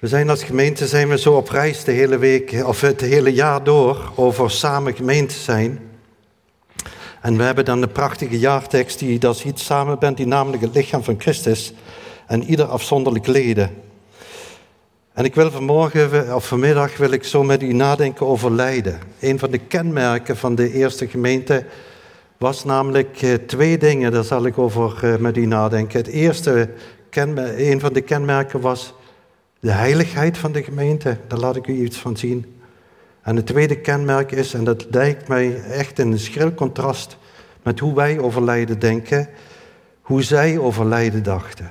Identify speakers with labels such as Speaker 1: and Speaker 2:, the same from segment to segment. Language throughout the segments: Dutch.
Speaker 1: We zijn als gemeente zo op reis de hele week, of het hele jaar door, over samen gemeente zijn. En we hebben dan de prachtige jaartekst die daar ziet, samen bent die namelijk het lichaam van Christus en ieder afzonderlijk leden. En ik wil vanmiddag wil ik zo met u nadenken over lijden. Een van de kenmerken van de eerste gemeente was namelijk 2 dingen, daar zal ik over met u nadenken. Het eerste, een van de kenmerken was de heiligheid van de gemeente. Daar laat ik u iets van zien. En het tweede kenmerk is, en dat lijkt mij echt in een schril contrast met hoe wij over lijden denken, hoe zij over lijden dachten.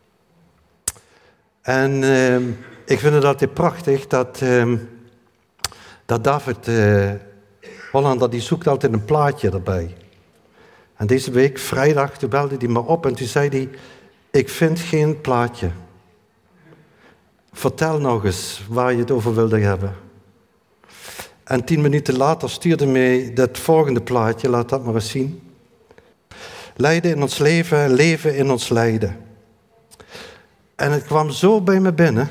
Speaker 1: En ik vind het altijd prachtig dat David Hollander, die zoekt altijd een plaatje erbij. En deze week, vrijdag, toen belde hij me op en toen zei hij, ik vind geen plaatje. Vertel nog eens waar je het over wilde hebben. En 10 minuten later stuurde mij dat volgende plaatje, laat dat maar eens zien. Lijden in ons leven, leven in ons lijden. En het kwam zo bij me binnen.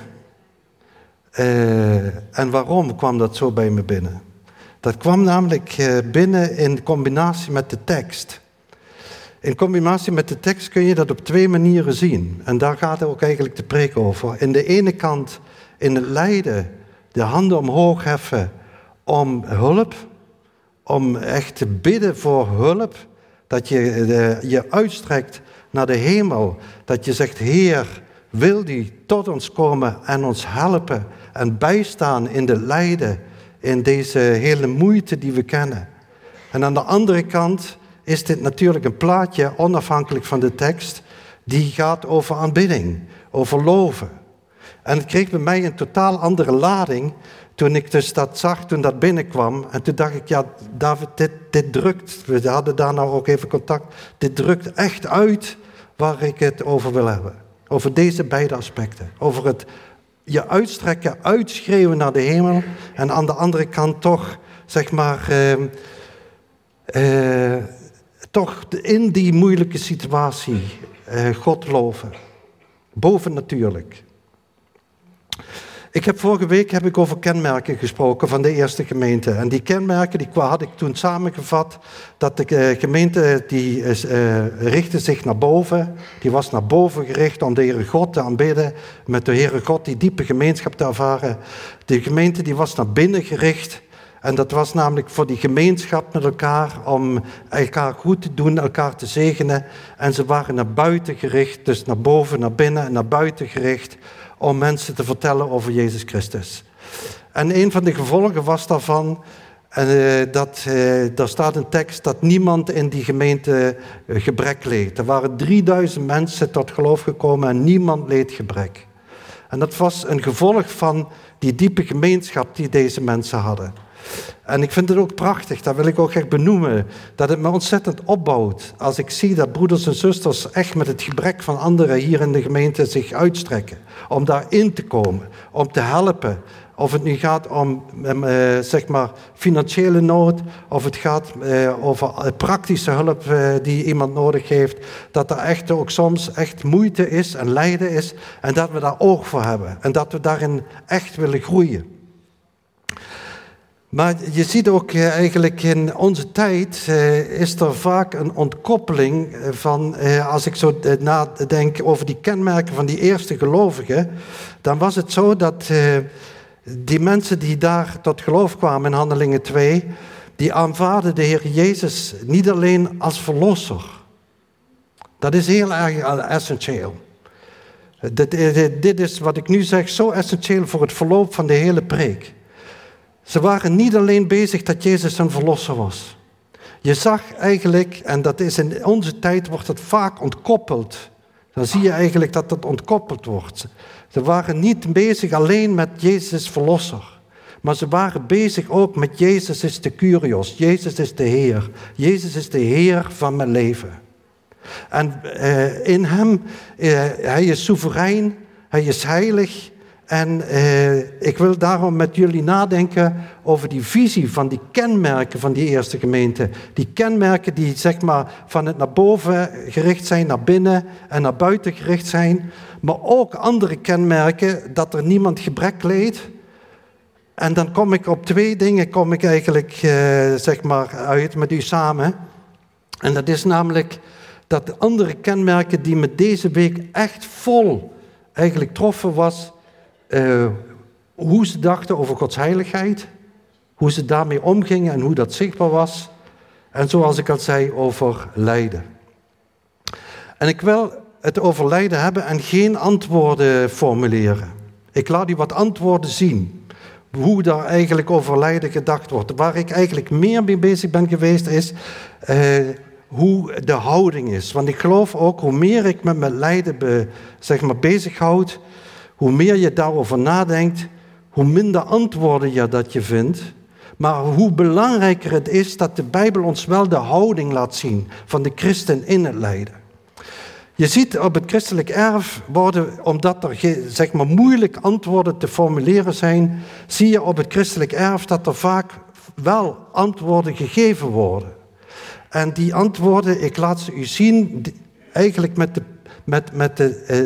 Speaker 1: En waarom kwam dat zo bij me binnen? Dat kwam namelijk binnen in combinatie met de tekst. In combinatie met de tekst kun je dat op 2 manieren zien. En daar gaat ook eigenlijk de preek over. In de ene kant in het lijden, de handen omhoog heffen om hulp. Om echt te bidden voor hulp. Dat je je uitstrekt naar de hemel. Dat je zegt, Heer, wil die tot ons komen en ons helpen. En bijstaan in de lijden. In deze hele moeite die we kennen. En aan de andere kant is dit natuurlijk een plaatje, onafhankelijk van de tekst, die gaat over aanbidding, over loven. En het kreeg bij mij een totaal andere lading toen ik dus dat zag, toen dat binnenkwam. En toen dacht ik, ja David, dit drukt, we hadden daar nou ook even contact, dit drukt echt uit waar ik het over wil hebben. Over deze beide aspecten. Over het je uitstrekken, uitschreeuwen naar de hemel en aan de andere kant toch, zeg maar, toch in die moeilijke situatie God loven. Bovennatuurlijk. Vorige week heb ik over kenmerken gesproken van de eerste gemeente. En die kenmerken had ik toen samengevat dat de gemeente die richtte zich naar boven. Die was naar boven gericht om de Heere God te aanbidden. Met de Heere God die diepe gemeenschap te ervaren. De gemeente die was naar binnen gericht. En dat was namelijk voor die gemeenschap met elkaar, om elkaar goed te doen, elkaar te zegenen. En ze waren naar buiten gericht, dus naar boven, naar binnen en naar buiten gericht, om mensen te vertellen over Jezus Christus. En een van de gevolgen was daarvan, daar staat een tekst, dat niemand in die gemeente gebrek leed. Er waren 3000 mensen tot geloof gekomen en niemand leed gebrek. En dat was een gevolg van die diepe gemeenschap die deze mensen hadden. En ik vind het ook prachtig, dat wil ik ook echt benoemen, dat het me ontzettend opbouwt als ik zie dat broeders en zusters echt met het gebrek van anderen hier in de gemeente zich uitstrekken. Om daarin te komen, om te helpen. Of het nu gaat om zeg maar financiële nood, of het gaat over praktische hulp die iemand nodig heeft. Dat er echt ook soms echt moeite is en lijden is en dat we daar oog voor hebben. En dat we daarin echt willen groeien. Maar je ziet ook eigenlijk in onze tijd is er vaak een ontkoppeling van, als ik zo nadenk over die kenmerken van die eerste gelovigen, dan was het zo dat die mensen die daar tot geloof kwamen in Handelingen 2, die aanvaarden de Heer Jezus niet alleen als verlosser. Dat is heel erg essentieel. Dit is wat ik nu zeg zo essentieel voor het verloop van de hele preek. Ze waren niet alleen bezig dat Jezus een verlosser was. Je zag eigenlijk, en dat is in onze tijd wordt het vaak ontkoppeld. Dan zie je eigenlijk dat het ontkoppeld wordt. Ze waren niet bezig alleen met Jezus verlosser. Maar ze waren bezig ook met Jezus is de Kyrios. Jezus is de Heer. Jezus is de Heer van mijn leven. En in hem, hij is soeverein, hij is heilig. En ik wil daarom met jullie nadenken over die visie van die kenmerken van die eerste gemeente. Die kenmerken die zeg maar van het naar boven gericht zijn, naar binnen en naar buiten gericht zijn. Maar ook andere kenmerken, dat er niemand gebrek leed. En dan kom ik op 2 dingen eigenlijk zeg maar uit met u samen. En dat is namelijk dat de andere kenmerken die me deze week echt vol eigenlijk troffen was, hoe ze dachten over Gods heiligheid, hoe ze daarmee omgingen en hoe dat zichtbaar was. En zoals ik al zei, over lijden. En ik wil het over lijden hebben en geen antwoorden formuleren. Ik laat u wat antwoorden zien. Hoe daar eigenlijk over lijden gedacht wordt. Waar ik eigenlijk meer mee bezig ben geweest is hoe de houding is. Want ik geloof ook, hoe meer ik met mijn lijden bezighoud, hoe meer je daarover nadenkt, hoe minder antwoorden je dat je vindt. Maar hoe belangrijker het is dat de Bijbel ons wel de houding laat zien van de christen in het lijden. Je ziet op het christelijk erf worden, omdat er zeg maar moeilijk antwoorden te formuleren zijn, zie je op het christelijk erf dat er vaak wel antwoorden gegeven worden. En die antwoorden, ik laat ze u zien, eigenlijk met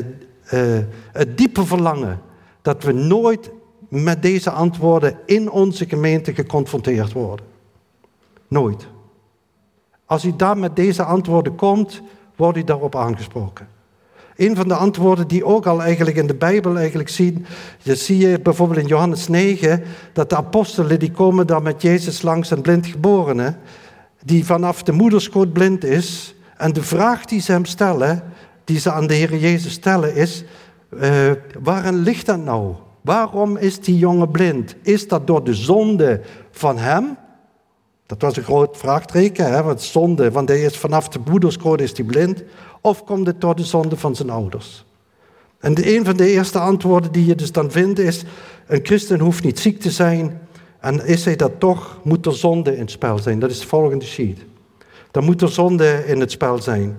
Speaker 1: het diepe verlangen dat we nooit met deze antwoorden in onze gemeente geconfronteerd worden. Nooit. Als u daar met deze antwoorden komt, wordt u daarop aangesproken. Een van de antwoorden die ook al eigenlijk in de Bijbel eigenlijk zien, dat zie je bijvoorbeeld in Johannes 9, dat de apostelen die komen daar met Jezus langs een blind geborene, die vanaf de moederschoot blind is. En de vraag die ze hem stellen, die ze aan de Heer Jezus stellen is, waarin ligt dat nou? Waarom is die jongen blind? Is dat door de zonde van hem? Dat was een groot vraagteken, hè? Want zonde, want hij is vanaf de moederschoot is hij blind. Of komt het door de zonde van zijn ouders? En een van de eerste antwoorden die je dus dan vindt is, een christen hoeft niet ziek te zijn. En is hij dat toch, moet er zonde in het spel zijn. Dat is de volgende sheet. Dan moet er zonde in het spel zijn.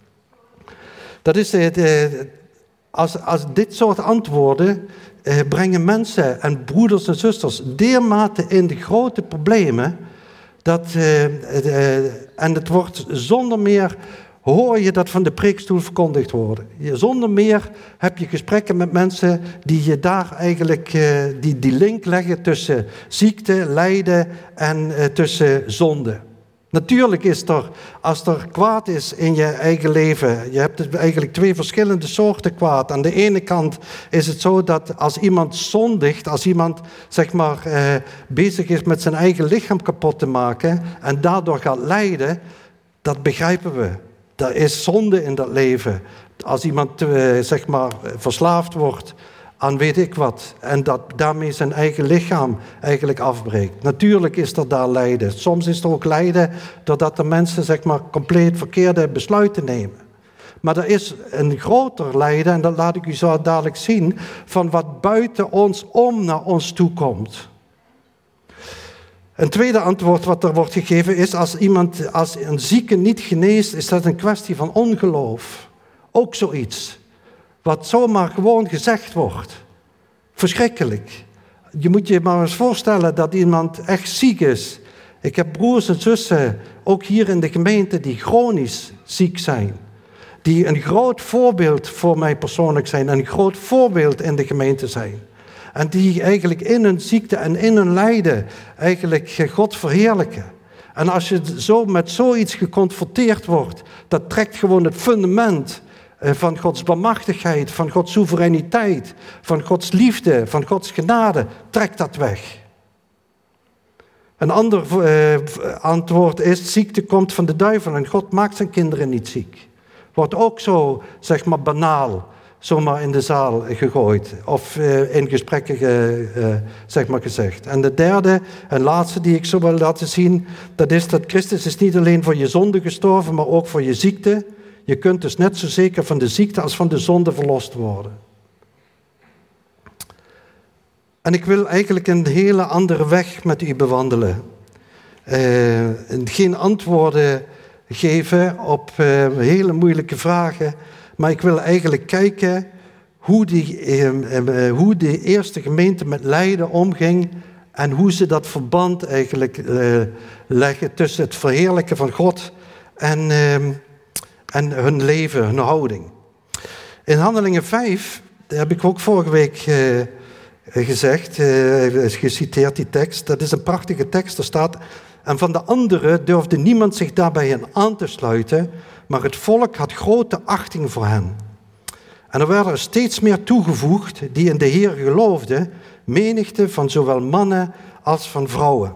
Speaker 1: Dat is als dit soort antwoorden brengen mensen en broeders en zusters dermate in de grote problemen, en het wordt zonder meer, hoor je dat van de preekstoel verkondigd worden. Zonder meer heb je gesprekken met mensen die je daar eigenlijk die link leggen tussen ziekte, lijden en tussen zonde. Natuurlijk is er, als er kwaad is in je eigen leven, je hebt eigenlijk 2 verschillende soorten kwaad. Aan de ene kant is het zo dat als iemand zondigt, als iemand zeg maar bezig is met zijn eigen lichaam kapot te maken en daardoor gaat lijden, dat begrijpen we. Er is zonde in dat leven. Als iemand zeg maar verslaafd wordt aan weet ik wat en dat daarmee zijn eigen lichaam eigenlijk afbreekt. Natuurlijk is er daar lijden. Soms is er ook lijden doordat de mensen zeg maar compleet verkeerde besluiten nemen. Maar er is een groter lijden, en dat laat ik u zo dadelijk zien, van wat buiten ons om naar ons toe komt. Een tweede antwoord wat er wordt gegeven is, als een zieke niet geneest, is dat een kwestie van ongeloof. Ook zoiets. Wat zomaar gewoon gezegd wordt. Verschrikkelijk. Je moet je maar eens voorstellen dat iemand echt ziek is. Ik heb broers en zussen, ook hier in de gemeente, die chronisch ziek zijn. Die een groot voorbeeld voor mij persoonlijk zijn. En een groot voorbeeld in de gemeente zijn. En die eigenlijk in hun ziekte en in hun lijden eigenlijk God verheerlijken. En als je zo met zoiets geconfronteerd wordt, dat trekt gewoon het fundament van Gods bemachtigheid, van Gods soevereiniteit, van Gods liefde, van Gods genade, trekt dat weg. Een ander antwoord is, ziekte komt van de duivel en God maakt zijn kinderen niet ziek. Wordt ook zo, zeg maar, banaal, zomaar in de zaal gegooid of in gesprekken zeg maar gezegd. En de derde en laatste die ik zo wil laten zien, dat is dat Christus is niet alleen voor je zonde gestorven, maar ook voor je ziekte. Je kunt dus net zo zeker van de ziekte als van de zonde verlost worden. En ik wil eigenlijk een hele andere weg met u bewandelen. Geen antwoorden geven op hele moeilijke vragen, maar ik wil eigenlijk kijken hoe de eerste gemeente met lijden omging en hoe ze dat verband eigenlijk leggen tussen het verheerlijken van God en hun leven, hun houding. In Handelingen 5, dat heb ik ook vorige week gezegd, geciteerd die tekst, dat is een prachtige tekst, er staat: en van de anderen durfde niemand zich daarbij hen aan te sluiten, maar het volk had grote achting voor hen. En er werden er steeds meer toegevoegd die in de Heer geloofden, menigte van zowel mannen als van vrouwen.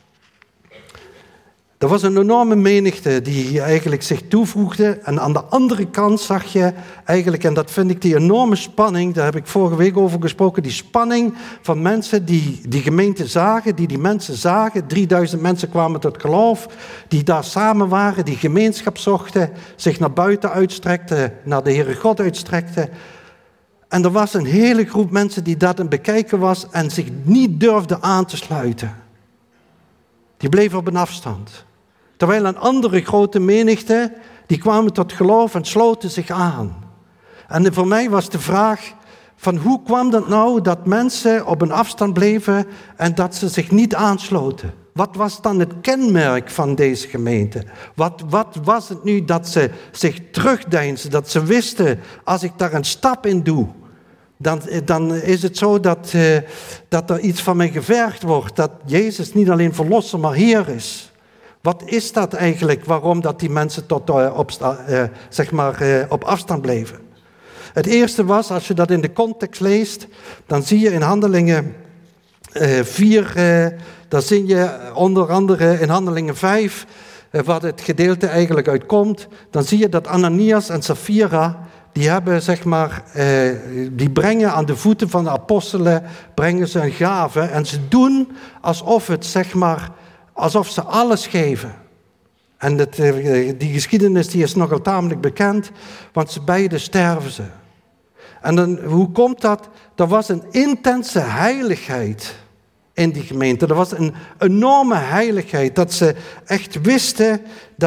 Speaker 1: Er was een enorme menigte die eigenlijk zich toevoegde. En aan de andere kant zag je eigenlijk, en dat vind ik die enorme spanning, daar heb ik vorige week over gesproken, die spanning van mensen die die gemeente zagen, die mensen zagen. 3000 mensen kwamen tot geloof, die daar samen waren, die gemeenschap zochten, zich naar buiten uitstrekten, naar de Heere God uitstrekten. En er was een hele groep mensen die dat aan het bekijken was en zich niet durfde aan te sluiten. Die bleven op een afstand. Terwijl een andere grote menigte, die kwamen tot geloof en sloten zich aan. En voor mij was de vraag van hoe kwam dat nou dat mensen op een afstand bleven en dat ze zich niet aansloten? Wat was dan het kenmerk van deze gemeente? Wat was het nu dat ze zich terugdeinsden, dat ze wisten, als ik daar een stap in doe, dan is het zo dat er iets van mij gevergd wordt, dat Jezus niet alleen verlosser, maar Heer is. Wat is dat eigenlijk, waarom dat die mensen op afstand bleven? Het eerste was, als je dat in de context leest, dan zie je in Handelingen 4, dan zie je onder andere in Handelingen 5, wat het gedeelte eigenlijk uitkomt, dan zie je dat Ananias en Sapphira, die hebben, die brengen aan de voeten van de apostelen, brengen ze een gave en ze doen alsof ze alles geven. En die geschiedenis die is nogal tamelijk bekend, want ze beiden sterven ze. En dan, hoe komt dat? Er was een intense heiligheid in die gemeente. Er was een enorme heiligheid, dat ze echt wisten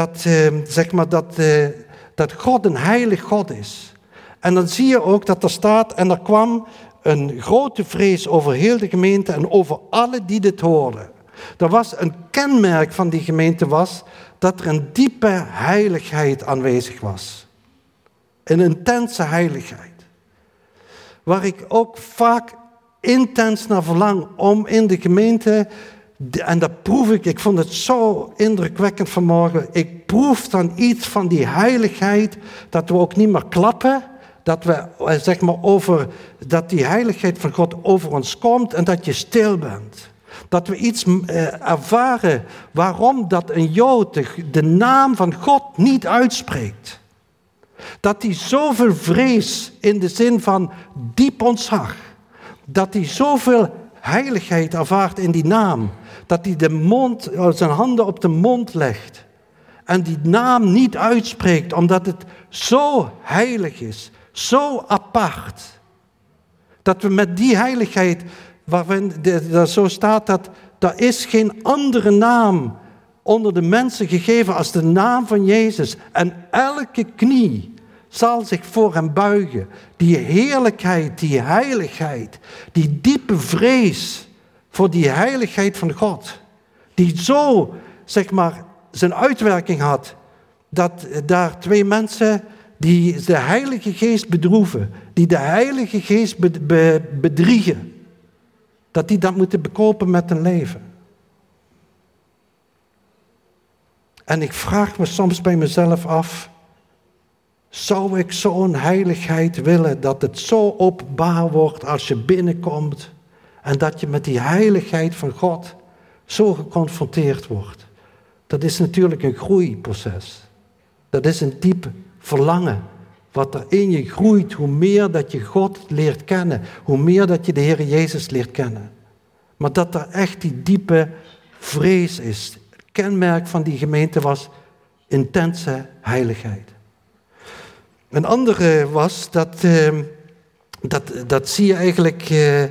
Speaker 1: dat God een heilig God is. En dan zie je ook dat er staat, en er kwam een grote vrees over heel de gemeente en over alle die dit hoorden. Er was een kenmerk van die gemeente dat er een diepe heiligheid aanwezig was. Een intense heiligheid. Waar ik ook vaak intens naar verlang om in de gemeente, en dat proef ik vond het zo indrukwekkend vanmorgen, ik proef dan iets van die heiligheid, dat we ook niet meer klappen, dat we dat die heiligheid van God over ons komt en dat je stil bent. Dat we iets ervaren waarom dat een Jood de naam van God niet uitspreekt. Dat hij zoveel vrees in de zin van diep ontzag. Dat hij zoveel heiligheid ervaart in die naam. Dat hij zijn handen op de mond legt. En die naam niet uitspreekt omdat het zo heilig is. Zo apart. Dat we met die heiligheid, waarin er zo staat dat er is geen andere naam onder de mensen gegeven als de naam van Jezus. En elke knie zal zich voor hem buigen. Die heerlijkheid, die heiligheid, die diepe vrees voor die heiligheid van God. Die zo, zijn uitwerking had, dat daar twee mensen die de Heilige Geest bedroeven, die de Heilige Geest bedriegen, dat die dat moeten bekopen met een leven. En ik vraag me soms bij mezelf af, zou ik zo'n heiligheid willen dat het zo openbaar wordt als je binnenkomt en dat je met die heiligheid van God zo geconfronteerd wordt? Dat is natuurlijk een groeiproces. Dat is een diep verlangen wat er in je groeit, hoe meer dat je God leert kennen, hoe meer dat je de Heer Jezus leert kennen. Maar dat er echt die diepe vrees is. Het kenmerk van die gemeente was intense heiligheid. Een andere was, dat zie je eigenlijk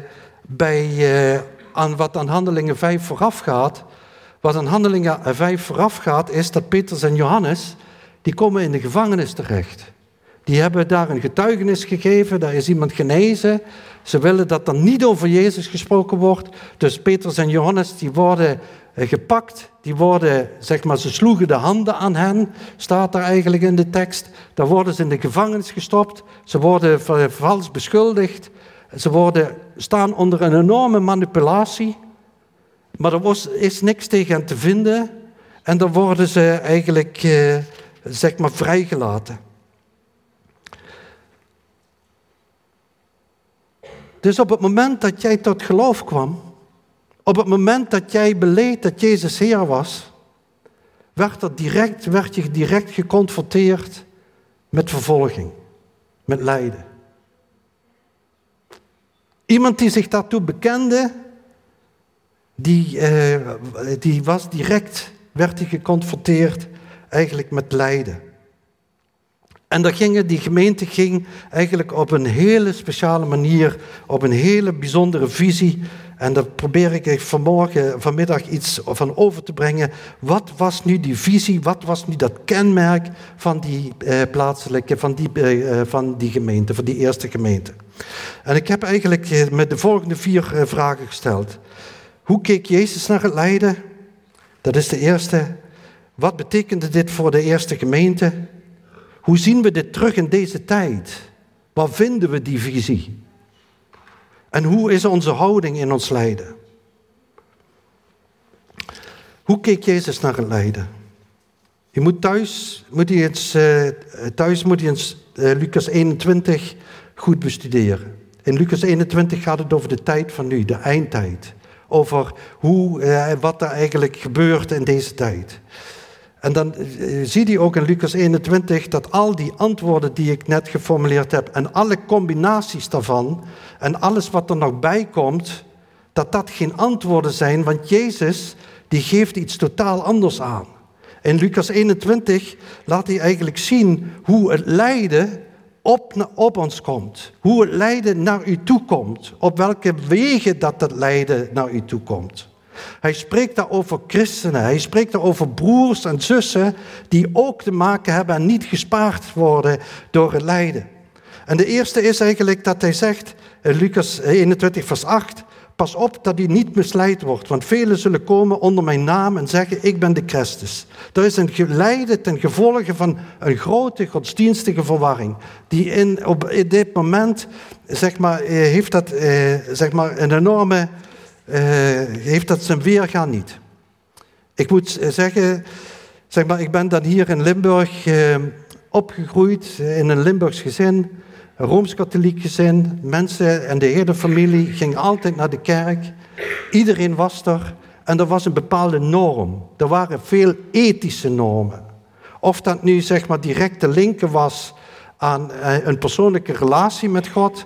Speaker 1: wat aan Handelingen 5 vooraf gaat. Wat aan Handelingen 5 vooraf gaat, is dat Petrus en Johannes, die komen in de gevangenis terecht. Die hebben daar een getuigenis gegeven, daar is iemand genezen. Ze willen dat er niet over Jezus gesproken wordt. Dus Petrus en Johannes, die worden gepakt. Die worden, ze sloegen de handen aan hen, staat daar eigenlijk in de tekst. Dan worden ze in de gevangenis gestopt. Ze worden vals beschuldigd. Ze staan onder een enorme manipulatie. Maar er is niks tegen hen te vinden. En dan worden ze eigenlijk, vrijgelaten. Dus op het moment dat jij tot geloof kwam, op het moment dat jij beleed dat Jezus Heer was, werd je direct geconfronteerd met vervolging, met lijden. Iemand die zich daartoe bekende, werd hij geconfronteerd eigenlijk met lijden. En die gemeente ging eigenlijk op een hele speciale manier, op een hele bijzondere visie. En daar probeer ik vanmiddag iets van over te brengen. Wat was nu die visie, wat was nu dat kenmerk van die van die gemeente, van die eerste gemeente? En ik heb eigenlijk met de volgende 4 vragen gesteld. Hoe keek Jezus naar het lijden? Dat is de eerste. Wat betekende dit voor de eerste gemeente? Hoe zien we dit terug in deze tijd? Waar vinden we die visie? En hoe is onze houding in ons lijden? Hoe keek Jezus naar het lijden? Thuis moet je eens Lucas 21 goed bestuderen. In Lucas 21 gaat het over de tijd van nu, de eindtijd. Over wat er eigenlijk gebeurt in deze tijd. En dan zie je ook in Lucas 21 dat al die antwoorden die ik net geformuleerd heb en alle combinaties daarvan en alles wat er nog bij komt, dat geen antwoorden zijn, want Jezus die geeft iets totaal anders aan. In Lucas 21 laat hij eigenlijk zien hoe het lijden op ons komt. Hoe het lijden naar u toe komt. Op welke wegen dat lijden naar u toe komt. Hij spreekt daar over christenen. Hij spreekt daar over broers en zussen die ook te maken hebben en niet gespaard worden door het lijden. En de eerste is eigenlijk dat hij zegt, in Lucas 21 vers 8, pas op dat u niet misleid wordt, want velen zullen komen onder mijn naam en zeggen, ik ben de Christus. Er is een lijden ten gevolge van een grote godsdienstige verwarring. Die op dit moment, heeft dat een enorme, heeft dat zijn weergaan niet. Ik moet zeggen, ik ben dan hier in Limburg opgegroeid, in een Limburgs gezin, een Rooms-Katholiek gezin. Mensen en de hele familie gingen altijd naar de kerk. Iedereen was er en er was een bepaalde norm. Er waren veel ethische normen. Of dat nu direct te linken was aan een persoonlijke relatie met God,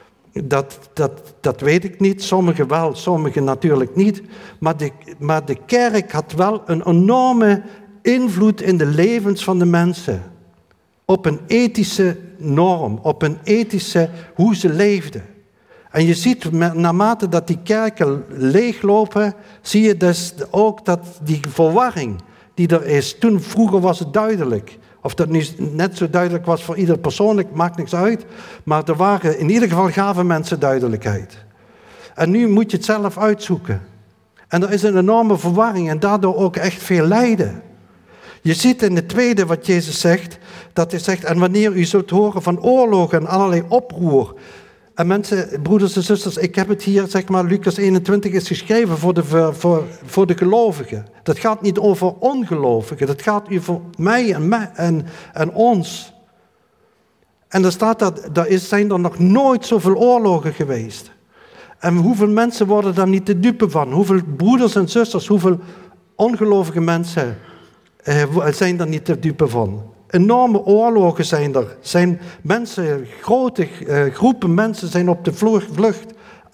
Speaker 1: dat weet ik niet. Sommigen wel, sommigen natuurlijk niet. Maar de kerk had wel een enorme invloed in de levens van de mensen. Op een ethische norm, op een ethische hoe ze leefden. En je ziet, naarmate dat die kerken leeglopen, zie je dus ook dat die verwarring die er is. Vroeger was het duidelijk. Of dat nu net zo duidelijk was voor ieder persoonlijk, maakt niks uit. Maar in ieder geval gaven mensen duidelijkheid. En nu moet je het zelf uitzoeken. En er is een enorme verwarring en daardoor ook echt veel lijden. Je ziet in het tweede wat Jezus zegt, dat hij zegt, en wanneer u zult horen van oorlogen en allerlei oproer. En mensen, broeders en zusters, ik heb het hier, Lucas 21 is geschreven voor de gelovigen. Dat gaat niet over ongelovigen, dat gaat over mij en ons. En er staat zijn er nog nooit zoveel oorlogen geweest. En hoeveel mensen worden daar niet de dupe van? Hoeveel broeders en zusters, hoeveel ongelovige mensen zijn daar niet de dupe van? Enorme oorlogen zijn er. Zijn mensen, grote groepen mensen zijn op de vlucht.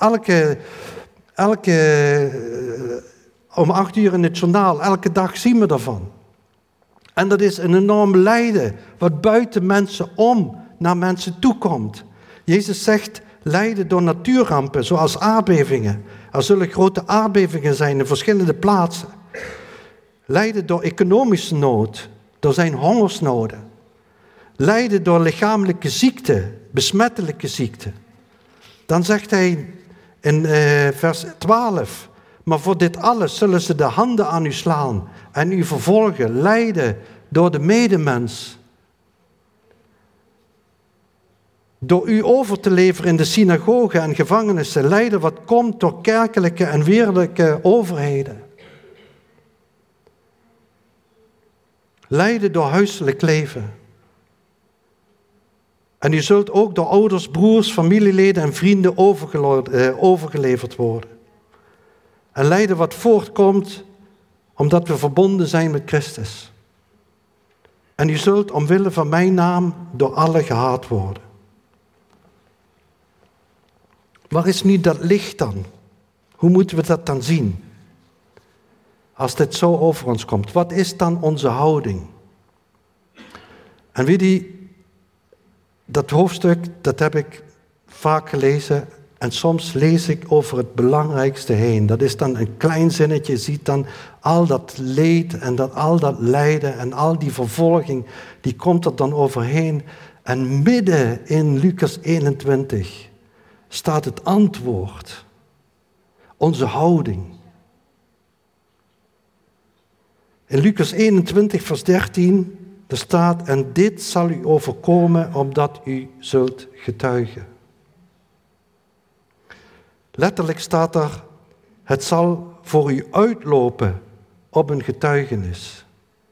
Speaker 1: Om 8 uur in het journaal, elke dag zien we daarvan. En dat is een enorm lijden, wat buiten mensen naar mensen toe komt. Jezus zegt, lijden door natuurrampen, zoals aardbevingen. Er zullen grote aardbevingen zijn in verschillende plaatsen. Lijden door economische nood. Er zijn hongersnoden. lijden door lichamelijke ziekte, besmettelijke ziekte. Dan zegt hij in vers 12, maar voor dit alles zullen ze de handen aan u slaan en u vervolgen, lijden door de medemens. Door u over te leveren in de synagogen en gevangenissen, lijden wat komt door kerkelijke en wereldlijke overheden. Lijden door huiselijk leven. En u zult ook door ouders, broers, familieleden en vrienden overgeleverd worden. En lijden wat voortkomt omdat we verbonden zijn met Christus. En u zult omwille van mijn naam door allen gehaat worden. Waar is nu dat licht dan? Hoe moeten we dat dan zien? Als dit zo over ons komt, wat is dan onze houding? En weet je, dat hoofdstuk, dat heb ik vaak gelezen en soms lees ik over het belangrijkste heen. Dat is dan een klein zinnetje, je ziet dan al dat leed en al dat lijden en al die vervolging, die komt er dan overheen. En midden in Lucas 21 staat het antwoord, onze houding. In Lucas 21 vers 13, er staat, en dit zal u overkomen omdat u zult getuigen. Letterlijk staat er, het zal voor u uitlopen op een getuigenis.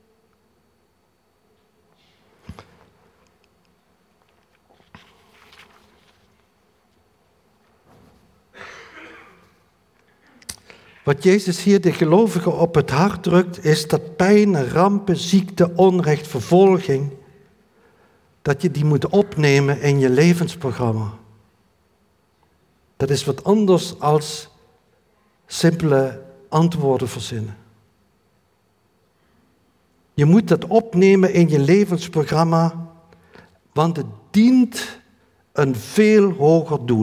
Speaker 1: Wat Jezus hier de gelovigen op het hart drukt, is dat pijn, rampen, ziekte, onrecht, vervolging, dat je die moet opnemen in je levensprogramma. Dat is wat anders als simpele antwoorden verzinnen. Je moet dat opnemen in je levensprogramma, want het dient een veel hoger doel.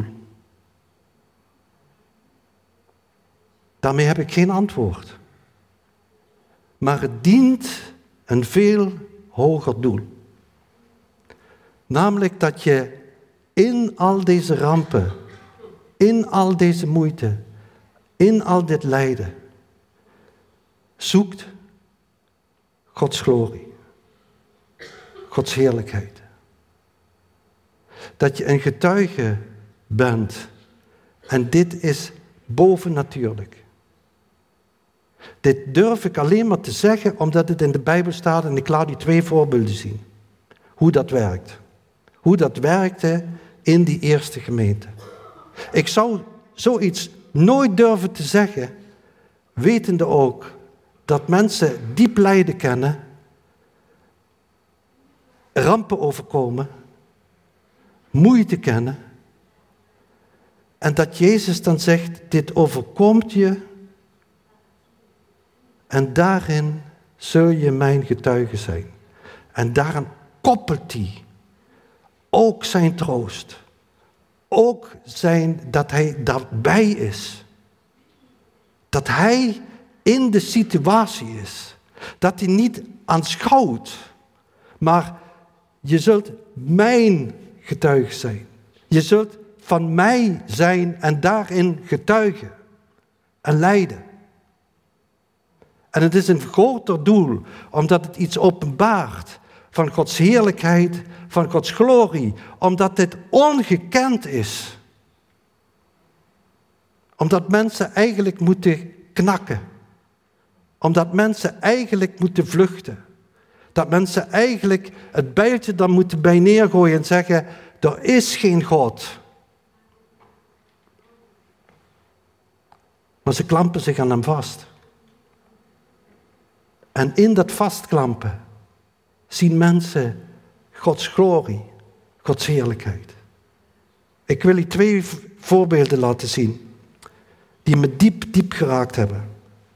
Speaker 1: Daarmee heb ik geen antwoord. Maar het dient een veel hoger doel. Namelijk dat je in al deze rampen, in al deze moeite, in al dit lijden, zoekt Gods glorie, Gods heerlijkheid. Dat je een getuige bent. En dit is bovennatuurlijk. Dit durf ik alleen maar te zeggen omdat het in de Bijbel staat en ik laat u 2 voorbeelden zien. Hoe dat werkt. Hoe dat werkte in die eerste gemeente. Ik zou zoiets nooit durven te zeggen, wetende ook dat mensen diep lijden kennen, rampen overkomen, moeite kennen, en dat Jezus dan zegt, dit overkomt je en daarin zul je mijn getuige zijn. En daaraan koppelt hij ook zijn troost. Ook dat hij daarbij is. Dat hij in de situatie is. Dat hij niet aanschouwt. Maar je zult mijn getuige zijn. Je zult van mij zijn en daarin getuigen. En lijden. En het is een groter doel, omdat het iets openbaart van Gods heerlijkheid, van Gods glorie, omdat dit ongekend is. Omdat mensen eigenlijk moeten knakken. Omdat mensen eigenlijk moeten vluchten. Dat mensen eigenlijk het bijltje dan moeten bij neergooien en zeggen, er is geen God. Maar ze klampen zich aan hem vast. En in dat vastklampen zien mensen Gods glorie, Gods heerlijkheid. Ik wil u 2 voorbeelden laten zien die me diep geraakt hebben.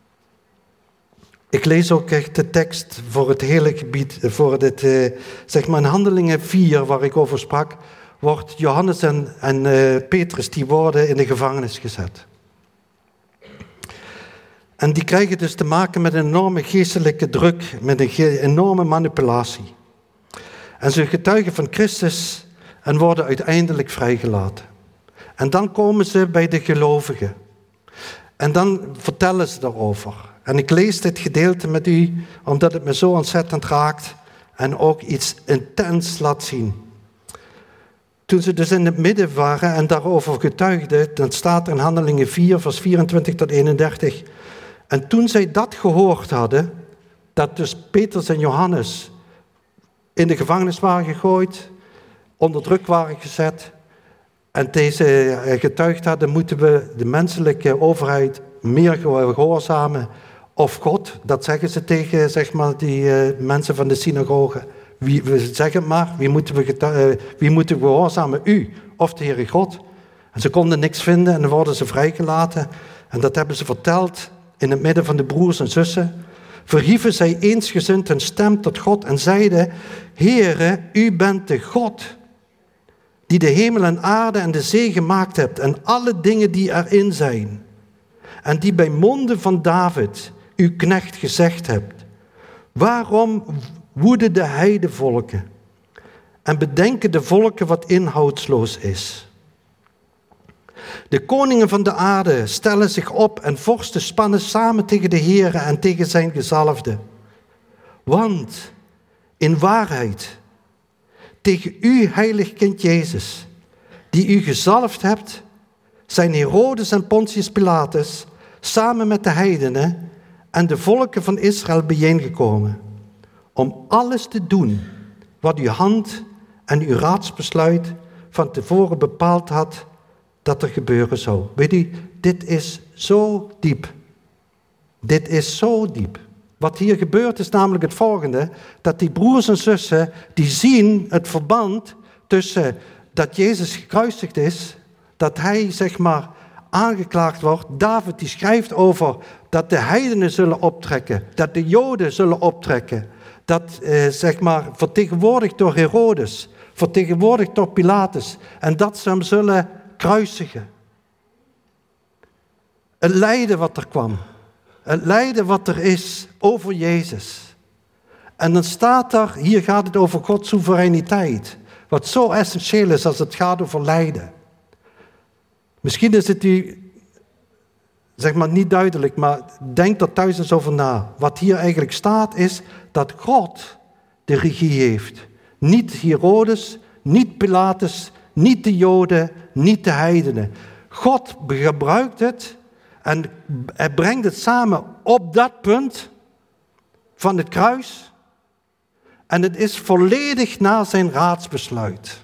Speaker 1: Ik lees ook echt de tekst voor het hele gebied, voor dit, zeg maar in Handelingen 4 waar ik over sprak, wordt Johannes en Petrus, die worden in de gevangenis gezet. En die krijgen dus te maken met een enorme geestelijke druk, met een enorme manipulatie. En ze getuigen van Christus en worden uiteindelijk vrijgelaten. En dan komen ze bij de gelovigen. En dan vertellen ze daarover. En ik lees dit gedeelte met u, omdat het me zo ontzettend raakt en ook iets intens laat zien. Toen ze dus in het midden waren en daarover getuigden, dan staat er in Handelingen 4, vers 24 tot 31. En toen zij dat gehoord hadden, dat dus Petrus en Johannes in de gevangenis waren gegooid, onder druk waren gezet, en deze getuigd hadden, moeten we de menselijke overheid meer gehoorzamen of God. Dat zeggen ze tegen die mensen van de synagoge. Zeg het maar, wie moeten we gehoorzamen? U of de Heere God? En ze konden niks vinden en dan worden ze vrijgelaten. En dat hebben ze verteld in het midden van de broers en zussen. Verhieven zij eensgezind hun stem tot God en zeiden: Heere, u bent de God die de hemel en aarde en de zee gemaakt hebt en alle dingen die erin zijn. En die bij monden van David, uw knecht, gezegd hebt: waarom woeden de heidevolken en bedenken de volken wat inhoudsloos is? De koningen van de aarde stellen zich op en vorsten spannen samen tegen de Heere en tegen zijn gezalfde. Want in waarheid, tegen u, heilig kind Jezus, die u gezalfd hebt, zijn Herodes en Pontius Pilatus samen met de heidenen en de volken van Israël bijeengekomen, om alles te doen wat uw hand en uw raadsbesluit van tevoren bepaald had dat er gebeuren zou. Weet u, dit is zo diep. Dit is zo diep. Wat hier gebeurt is namelijk het volgende, dat die broers en zussen, die zien het verband tussen dat Jezus gekruisigd is, dat hij aangeklaagd wordt. David die schrijft over dat de heidenen zullen optrekken, dat de Joden zullen optrekken, dat vertegenwoordigd door Herodes, vertegenwoordigd door Pilatus, en dat ze hem zullen kruisigen. Het lijden wat er kwam. Het lijden wat er is over Jezus. En dan staat er, hier gaat het over Gods soevereiniteit. Wat zo essentieel is als het gaat over lijden. Misschien is het u, niet duidelijk, maar denk er thuis eens over na. Wat hier eigenlijk staat is dat God de regie heeft. Niet Herodes, niet Pilatus, niet de Joden, niet de heidenen. God gebruikt het en hij brengt het samen op dat punt van het kruis. En het is volledig na zijn raadsbesluit.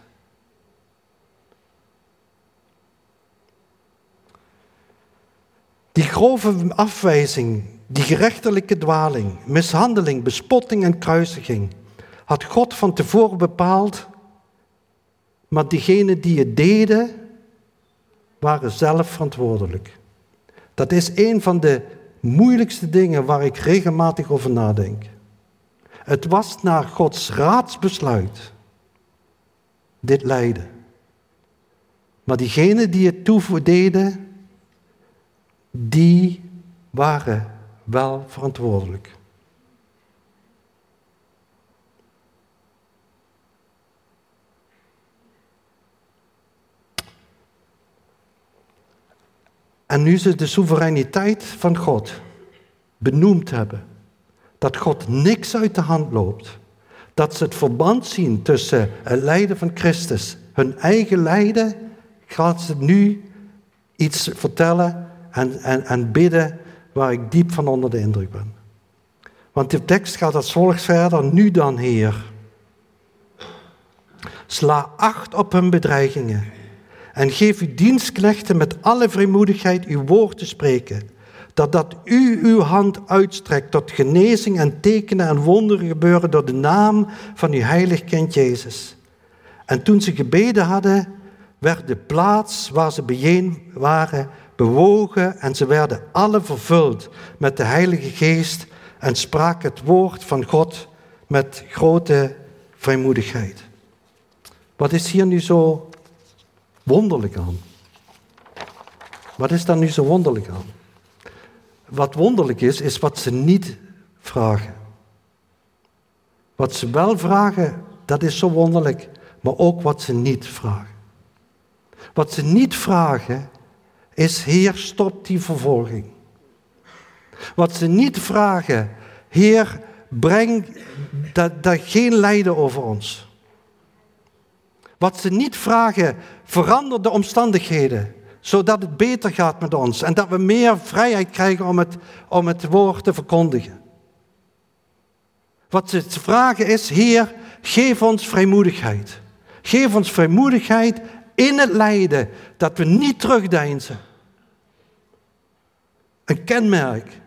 Speaker 1: Die grove afwijzing, die gerechtelijke dwaling, mishandeling, bespotting en kruisiging had God van tevoren bepaald, maar diegenen die het deden, waren zelf verantwoordelijk. Dat is een van de moeilijkste dingen waar ik regelmatig over nadenk. Het was naar Gods raadsbesluit, dit lijden. Maar diegenen die het toededen, die waren wel verantwoordelijk. En nu ze de soevereiniteit van God benoemd hebben, dat God niks uit de hand loopt, dat ze het verband zien tussen het lijden van Christus, hun eigen lijden, gaat ze nu iets vertellen en bidden waar ik diep van onder de indruk ben. Want de tekst gaat als volgt verder: nu dan, Heer, sla acht op hun bedreigingen en geef uw dienstknechten met alle vrijmoedigheid uw woord te spreken, dat u uw hand uitstrekt tot genezing en tekenen en wonderen gebeuren door de naam van uw heilig kind Jezus. En toen ze gebeden hadden, werd de plaats waar ze bijeen waren bewogen en ze werden alle vervuld met de Heilige Geest en spraken het woord van God met grote vrijmoedigheid. Wat is hier nu zo wonderlijk aan? Wat is daar nu zo wonderlijk aan? Wat wonderlijk is wat ze niet vragen. Wat ze wel vragen, dat is zo wonderlijk, maar ook wat ze niet vragen. Wat ze niet vragen is, Heer, stop die vervolging. Wat ze niet vragen, Heer, breng dat geen lijden over ons. Wat ze niet vragen, verander de omstandigheden, zodat het beter gaat met ons en dat we meer vrijheid krijgen om het woord te verkondigen. Wat ze vragen is, Heer, geef ons vrijmoedigheid. Geef ons vrijmoedigheid in het lijden, dat we niet terugdeinzen. Een kenmerk.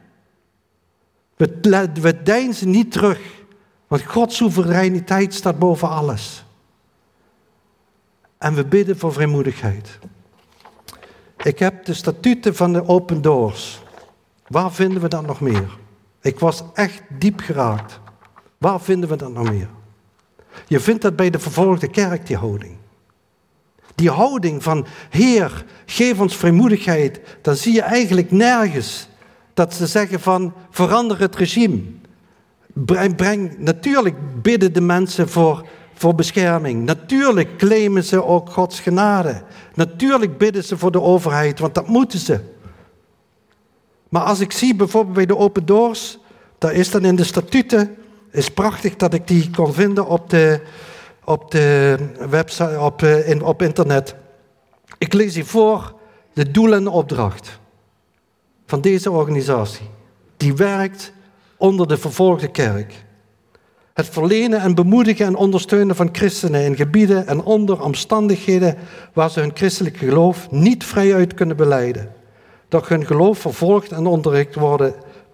Speaker 1: We deinzen niet terug, want Gods soevereiniteit staat boven alles. En we bidden voor vrijmoedigheid. Ik heb de statuten van de Open Doors. Waar vinden we dat nog meer? Ik was echt diep geraakt. Waar vinden we dat nog meer? Je vindt dat bij de vervolgde kerk, die houding. Die houding van, Heer, geef ons vrijmoedigheid. Dan zie je eigenlijk nergens dat ze zeggen van, verander het regime. Natuurlijk bidden de mensen voor bescherming. Natuurlijk claimen ze ook Gods genade. Natuurlijk bidden ze voor de overheid, want dat moeten ze. Maar als ik zie bijvoorbeeld bij de Open Doors, daar is dan in de statuten, is prachtig dat ik die kon vinden op de website, op internet. Ik lees hier voor de doel en de opdracht van deze organisatie. Die werkt onder de vervolgde kerk. Het verlenen en bemoedigen en ondersteunen van christenen in gebieden en onder omstandigheden waar ze hun christelijke geloof niet vrijuit kunnen belijden. Doch hun geloof vervolgd en onderdrukt worden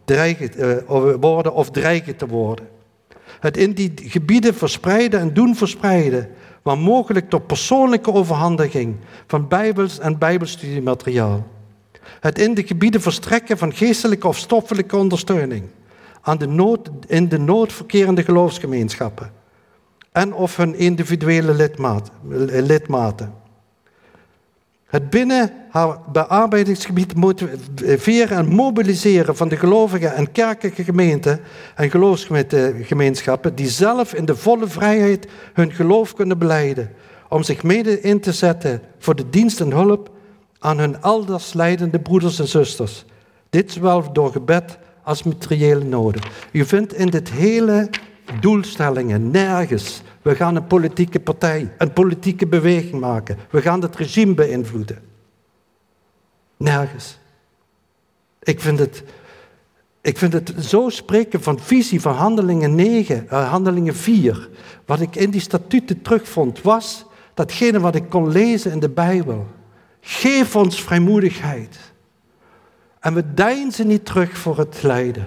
Speaker 1: of dreigen te worden. Het in die gebieden verspreiden en doen verspreiden, waar mogelijk door persoonlijke overhandiging van bijbels en bijbelstudiemateriaal. Het in de gebieden verstrekken van geestelijke of stoffelijke ondersteuning aan in de nood verkerende geloofsgemeenschappen en of hun individuele lidmaten. Het binnen haar bearbeidingsgebied motiveren en mobiliseren van de gelovigen en kerkelijke gemeenten en geloofsgemeenschappen die zelf in de volle vrijheid hun geloof kunnen belijden, om zich mede in te zetten voor de dienst en hulp aan hun elders lijdende broeders en zusters. Dit zowel door gebed als materiële noden. U vindt in dit hele doelstellingen nergens. We gaan een politieke partij, een politieke beweging maken. We gaan het regime beïnvloeden. Nergens. Ik vind het zo spreken van visie van Handelingen 4. Wat ik in die statuten terugvond was datgene wat ik kon lezen in de Bijbel. Geef ons vrijmoedigheid. En we deinzen niet terug voor het lijden.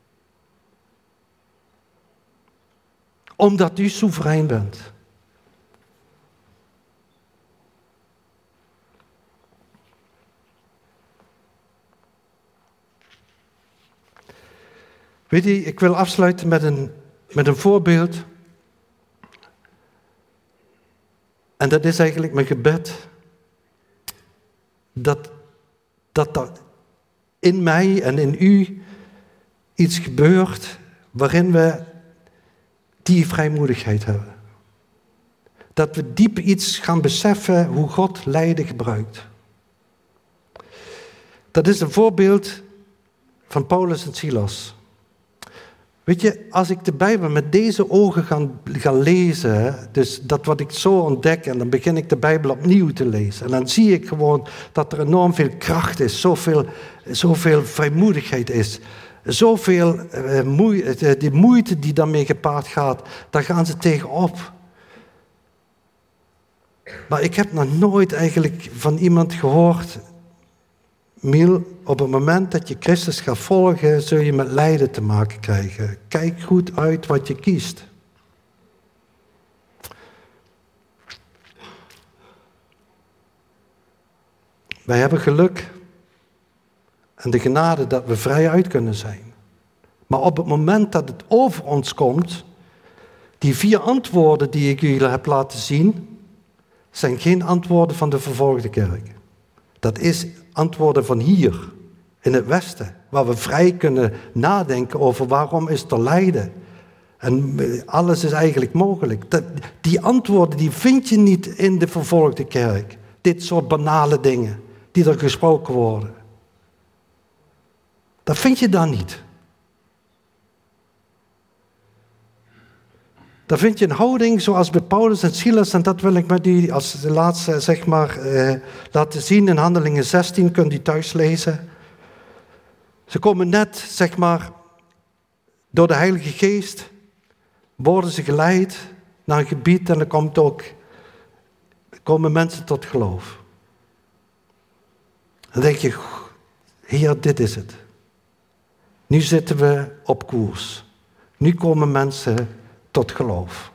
Speaker 1: Omdat u soeverein bent. Weet je, ik wil afsluiten met een voorbeeld. En dat is eigenlijk mijn gebed. Dat er in mij en in u iets gebeurt waarin we die vrijmoedigheid hebben. Dat we diep iets gaan beseffen hoe God lijden gebruikt. Dat is een voorbeeld van Paulus en Silas. Weet je, als ik de Bijbel met deze ogen ga lezen, dus dat wat ik zo ontdek, en dan begin ik de Bijbel opnieuw te lezen. En dan zie ik gewoon dat er enorm veel kracht is, zoveel vrijmoedigheid is. Zoveel die moeite die daarmee gepaard gaat, daar gaan ze tegenop. Maar ik heb nog nooit eigenlijk van iemand gehoord, Miel, op het moment dat je Christus gaat volgen, zul je met lijden te maken krijgen. Kijk goed uit wat je kiest. Wij hebben geluk en de genade dat we vrij uit kunnen zijn. Maar op het moment dat het over ons komt, die 4 antwoorden die ik jullie heb laten zien, zijn geen antwoorden van de vervolgde kerk. Dat is antwoorden van hier, in het Westen, waar we vrij kunnen nadenken over waarom is er lijden. En alles is eigenlijk mogelijk. Die antwoorden die vind je niet in de vervolgde kerk. Dit soort banale dingen die er gesproken worden. Dat vind je dan niet. Dan vind je een houding zoals bij Paulus en Silas, en dat wil ik met u als laatste laten zien in Handelingen 16, kunt u thuis lezen. Ze komen net door de Heilige Geest, worden ze geleid naar een gebied en er komen mensen tot geloof. Dan denk je, Heer, dit is het. Nu zitten we op koers. Nu komen mensen tot geloof.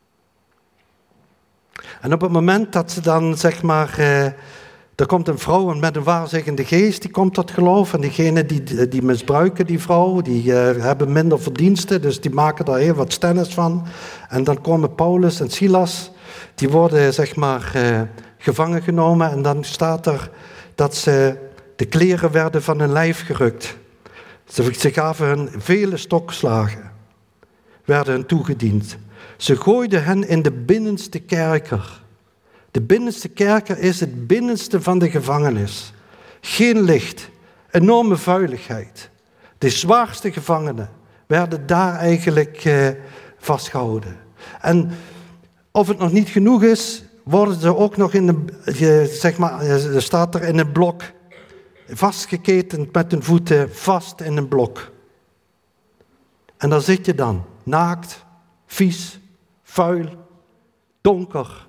Speaker 1: En op het moment dat ze dan er komt een vrouw met een waarzeggende geest, die komt tot geloof. En diegenen die misbruiken die vrouw, die hebben minder verdiensten, dus die maken daar heel wat stennis van. En dan komen Paulus en Silas, die worden gevangen genomen. En dan staat er dat de kleren werden van hun lijf gerukt. Ze gaven hun vele stokslagen, werden hun toegediend. Ze gooiden hen in de binnenste kerker. De binnenste kerker is het binnenste van de gevangenis. Geen licht, enorme vuiligheid. De zwaarste gevangenen werden daar eigenlijk vastgehouden. En of het nog niet genoeg is, worden ze ook nog staat er in een blok, vastgeketend met hun voeten, vast in een blok. En daar zit je dan, naakt, vies, vuil, donker.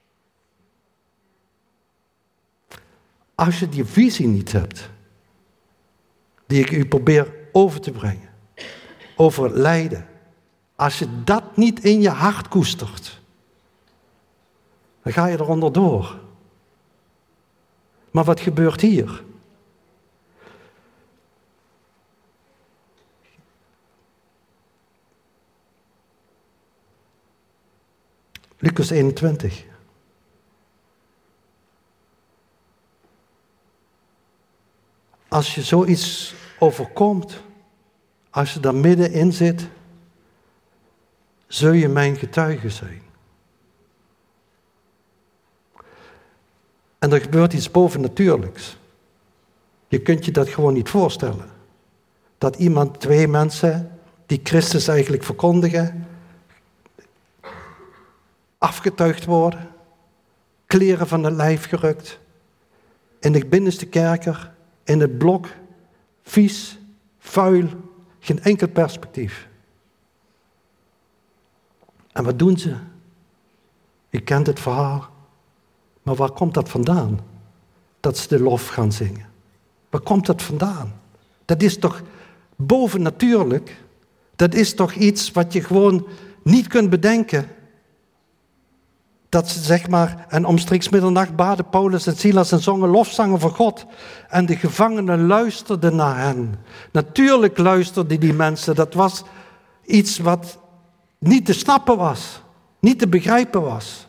Speaker 1: Als je die visie niet hebt, die ik u probeer over te brengen, over het lijden, als je dat niet in je hart koestert, dan ga je eronder door. Maar wat gebeurt hier? Lucas 21. Als je zoiets overkomt, als je daar middenin zit, zul je mijn getuige zijn. En er gebeurt iets bovennatuurlijks. Je kunt je dat gewoon niet voorstellen. Dat twee mensen die Christus eigenlijk verkondigen, afgetuigd worden, kleren van het lijf gerukt, in de binnenste kerker, in het blok, vies, vuil, geen enkel perspectief. En wat doen ze? U kent het verhaal. Maar waar komt dat vandaan? Dat ze de lof gaan zingen. Waar komt dat vandaan? Dat is toch bovennatuurlijk? Dat is toch iets wat je gewoon niet kunt bedenken? Dat ze en omstreeks middernacht baden Paulus en Silas en zongen lofzangen voor God. En de gevangenen luisterden naar hen. Natuurlijk luisterden die mensen. Dat was iets wat niet te snappen was. Niet te begrijpen was.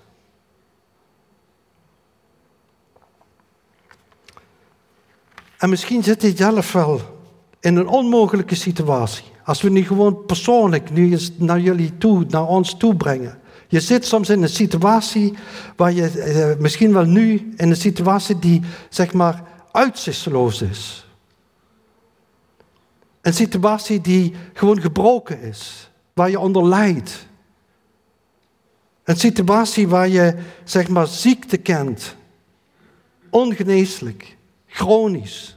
Speaker 1: En misschien zit je zelf wel in een onmogelijke situatie. Als we nu gewoon persoonlijk eens naar jullie toe, naar ons toe brengen. Je zit soms in een situatie waar je misschien wel nu in een situatie die uitzichtsloos is. Een situatie die gewoon gebroken is, waar je onder lijdt. Een situatie waar je ziekte kent, ongeneeslijk, chronisch.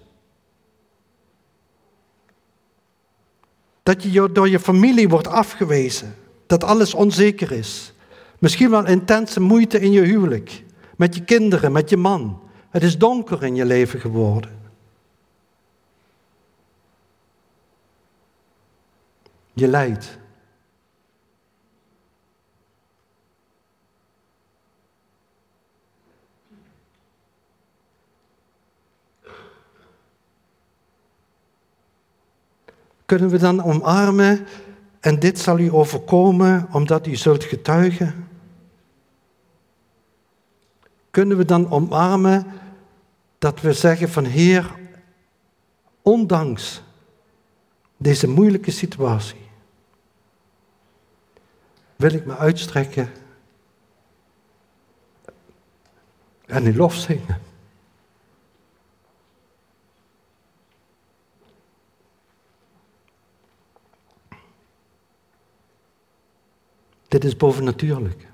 Speaker 1: Dat je door je familie wordt afgewezen, dat alles onzeker is. Misschien wel intense moeite in je huwelijk, met je kinderen, met je man. Het is donker in je leven geworden. Je lijdt. Kunnen we dan omarmen en dit zal u overkomen omdat u zult getuigen? Kunnen we dan omarmen dat we zeggen van Heer, ondanks deze moeilijke situatie, wil ik me uitstrekken en uw lof zingen. Dit is bovennatuurlijk.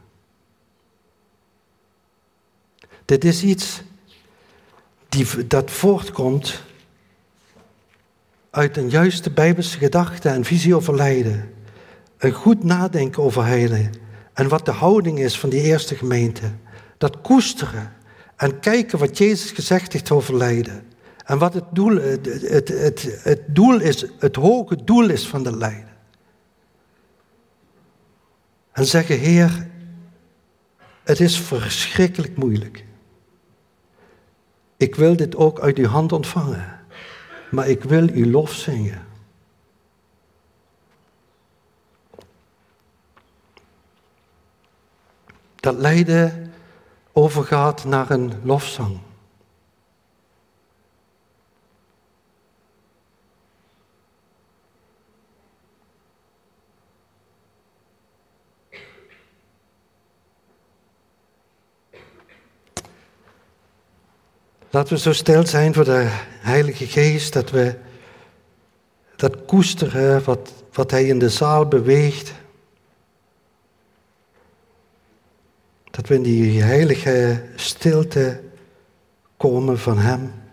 Speaker 1: Dit is iets dat voortkomt uit een juiste Bijbelse gedachte en visie over lijden. Een goed nadenken over heilen. En wat de houding is van die eerste gemeente. Dat koesteren en kijken wat Jezus gezegd heeft over lijden. En wat het doel is, het hoge doel is van de lijden. En zeggen, Heer, het is verschrikkelijk moeilijk. Ik wil dit ook uit uw hand ontvangen. Maar ik wil uw lof zingen. Dat lijden overgaat naar een lofzang. Laten we zo stil zijn voor de Heilige Geest, dat we dat koesteren wat Hij in de zaal beweegt. Dat we in die heilige stilte komen van Hem.